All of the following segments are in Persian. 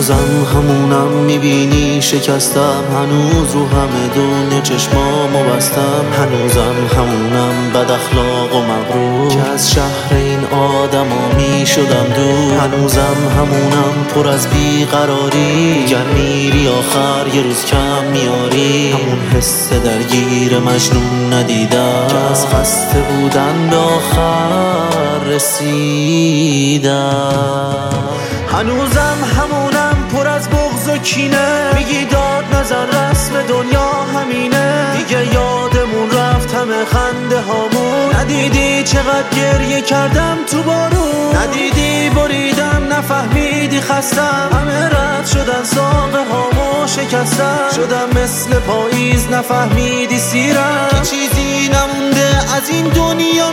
هنوزم همونم میبینی شکستم، هنوز رو همه دنیا چشمامو بستم، هنوزم همونم بد اخلاق و مغرور که از شهر این آدما میشدم دور، هنوزم همونم پر از بیقراری، گر میری آخر یه روز کم میاری، همون حس درگیر مجنون ندیدم که از خسته بودن به آخر رسیدم. هنوزم همونم پر از بغض و کینه، میگی داد نظر رسم دنیا همینه، دیگه یادمون رفت همه خنده هامون، ندیدی چقدر گریه کردم تو بارون، ندیدی بریدم نفهمیدی خستم، همه رد شدن ساقه هامو شکستم، شدم مثل پاییز نفهمیدی سیرم که چیزی نمونده از این دنیا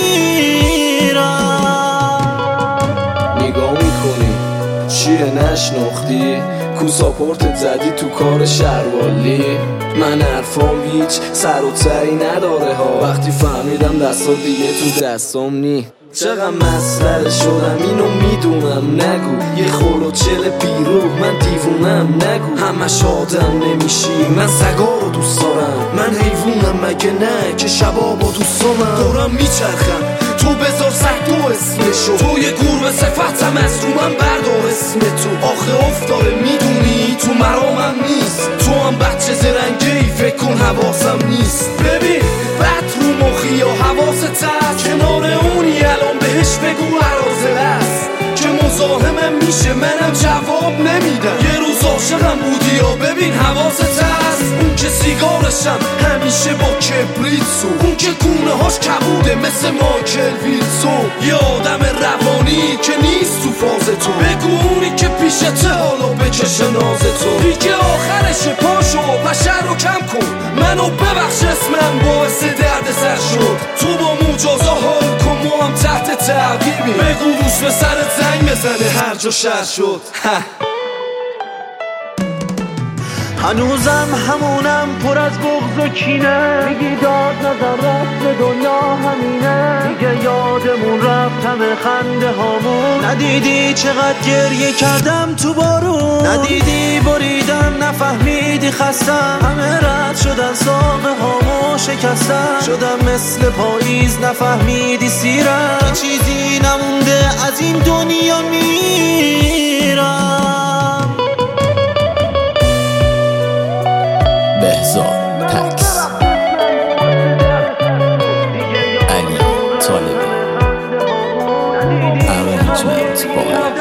میرم. نگاه میکنی چیه نشناختی؟ کوساپورتت زدی تو کار شروالی، من حرفام هیچ سر و تایی نداره ها، وقتی فهمیدم دستا دیگه تو دستام نی، چقدر مسخره شدم اینو میدونم، نگو یه خلوچل پیرو من دیوونم، نگو همش آدم نمیشی، من سگا رو دوست دارم، من حیوونم مگه نه که شبا با دوستامم دورم میچرخم، تو بذار سگ دو اسمشو، تو یه گور صفتم از رو من بردار اسم تو، آخه افتاره میدونی تو مرامم نیست، تو هم بچه زرنگی فکر کن حواسم نیست، ببین بد رو مخی یا حواست هست، کنار اونی الان بهش بگو عرازل است که مزاحمم میشه منم جواب نمیدم، یه روز عاشقم بودی یا ببین حواست هست، اون که سیگارشم همیشه با کبریت سو، اون که گونه هاش کبوده مثل مایکل ویلسون، یه آدم روانی که نیست تو فاز تو، بگو اونی که پیشته حالا بکشه ناز تو، دیگه آخرش پاشو پشر رو کم کن، منو ببخش اسمم باعث درد سر شد، تو با مجازا حال کن ما هم تحت تعقیبی، بگو روش به سرت زنگ بزنه هر جا شر شد. هنوزم همونم پر از بغض و کینه، میگی داد نظر رسم دنیا همینه، دیگه یادمون رفت همه خنده هامون، ندیدی چقدر گریه کردم تو بارون، ندیدی بریدم نفهمیدی خستم، همه رد شدن ساقه هامو شکستم، شدم مثل پاییز نفهمیدی سیرم که چیزی نمونده از این دنیا میرم. بهزاد تکس علی طالبی ارنجمنت باید